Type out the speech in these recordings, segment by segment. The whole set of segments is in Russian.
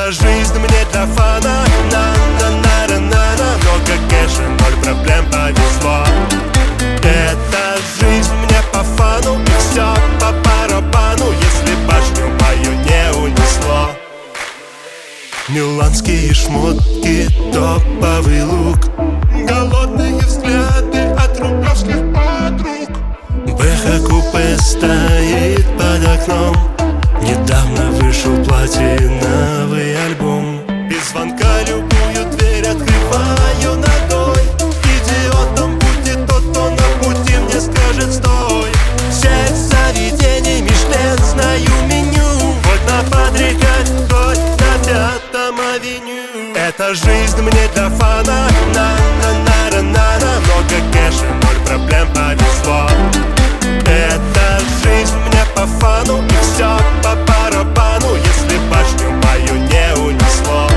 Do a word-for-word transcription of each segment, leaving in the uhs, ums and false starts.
Эта жизнь мне для фана, на-на-на-на-на-на. Много кэша, ноль проблем, повезло. Эта жизнь мне по фану, и все по барабану, если башню мою не унесло. Миланские шмотки, топовый лук, голодные взгляды от рублевских подруг. Бэха купе стоит под окном, недавно вышел платиновый альбом. Без звонка любую дверь открываю ногой. Идиотом будет тот, кто на пути мне скажет стой. Сеть заведений Мишлен, знаю меню, хоть на Падриках, хоть на Пятом авеню. Эта жизнь мне для фана, на-на-на-на-на. Много кэша, ноль проблем, повезло. Эта жизнь мне по фану, и все по барабану, если башню мою не унесло.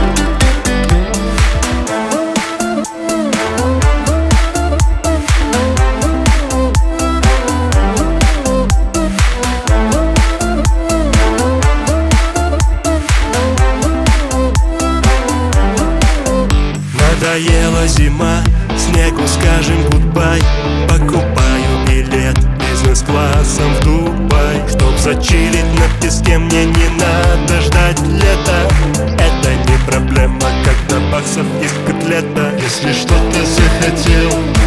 Надоела зима, снегу скажем гудбай. Покупаю билет бизнес-классом в Дубай. Чтоб зачилить на песке, мне не надо ждать лета. Это не проблема, когда баксов есть котлета. Если что-то захотел,